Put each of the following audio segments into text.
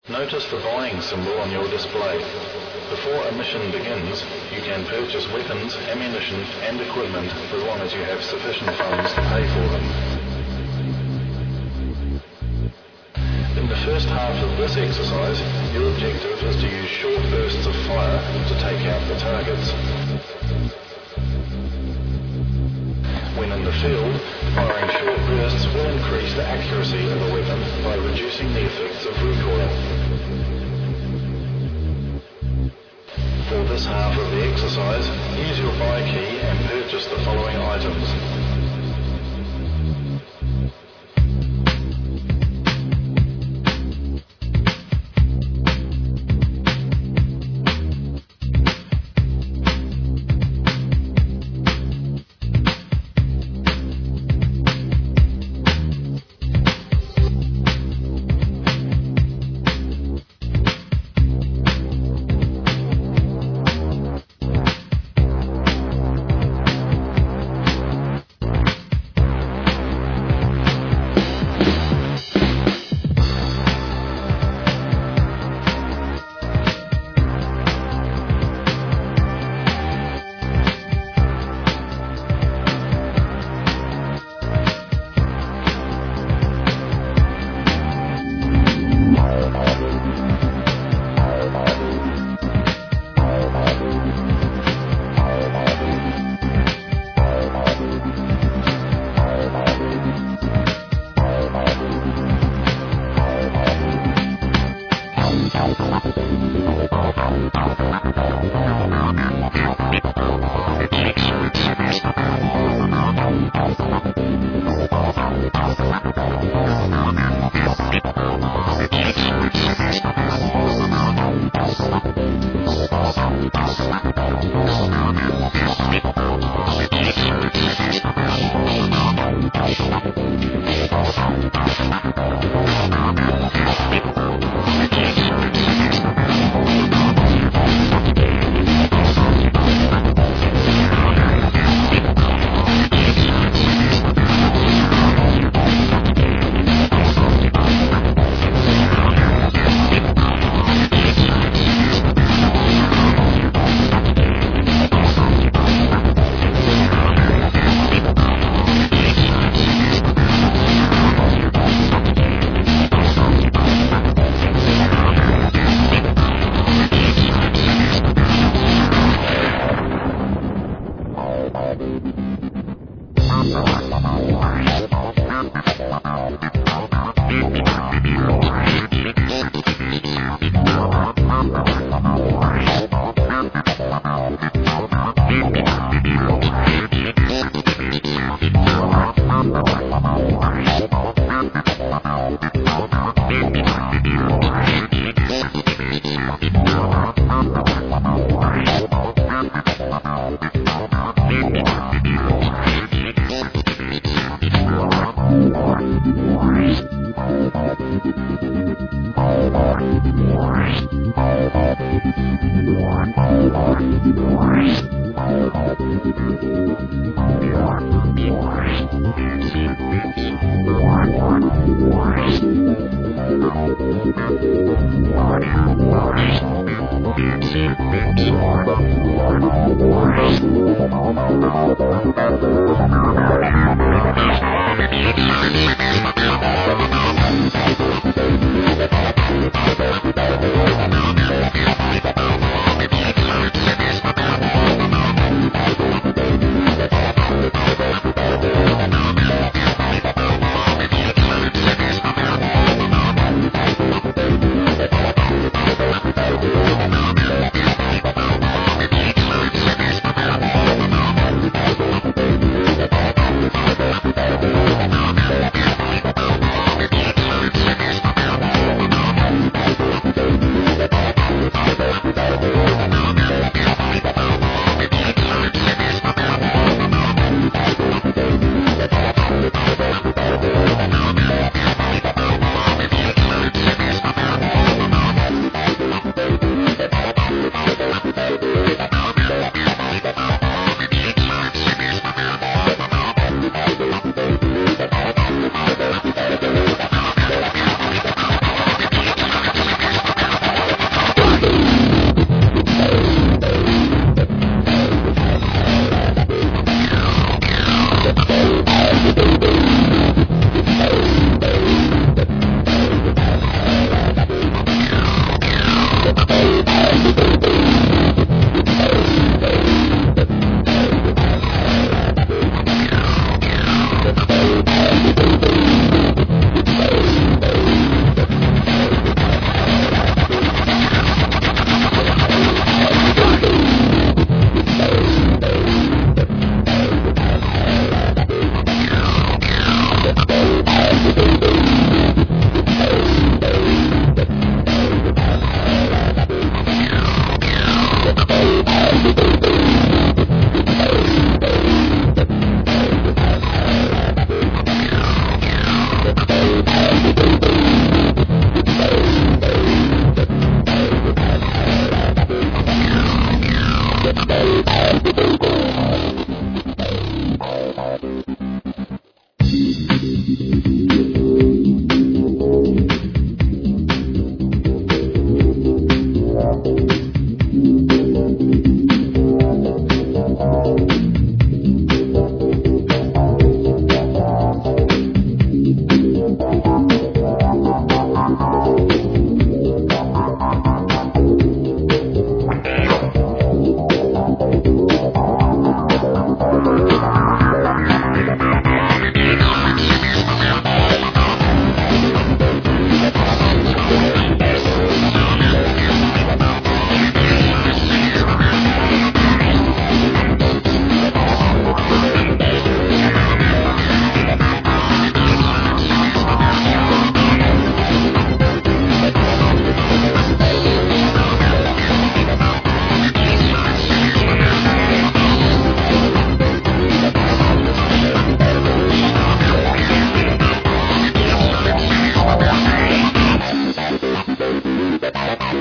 Notice the buying symbol on your display. Before a mission begins, you can purchase weapons, ammunition, and equipment as long as you have sufficient funds to pay for them. In the first half of this exercise, your objective is to use short bursts of fire to take out the targets. When in the field, firing short bursts will increase the accuracy of the weapon by reducing the effects of recoil. For this half of the exercise, use your buy key and purchase the following items.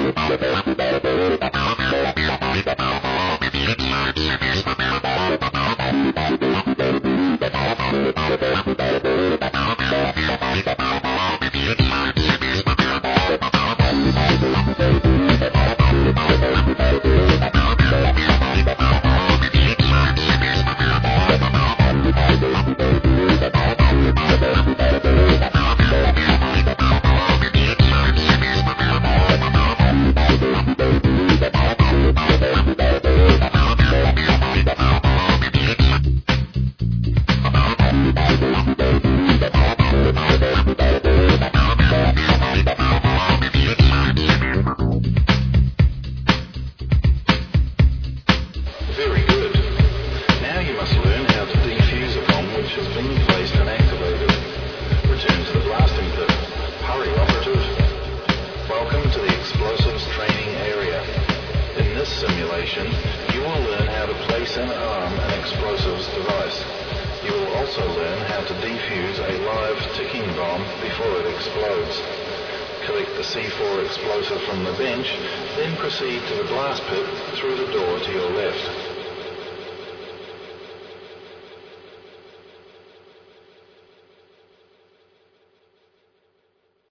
Very good. Now you must learn how to defuse a bomb which has been placed and activated. Return to the blasting pit. Hurry, operative. Welcome to the explosives training area. In this simulation, you will learn how to place and arm an explosives device. You will also learn how to defuse a live ticking bomb before it explodes. Collect the C4 explosive from the bench, then proceed to the blast pit through the door to your left.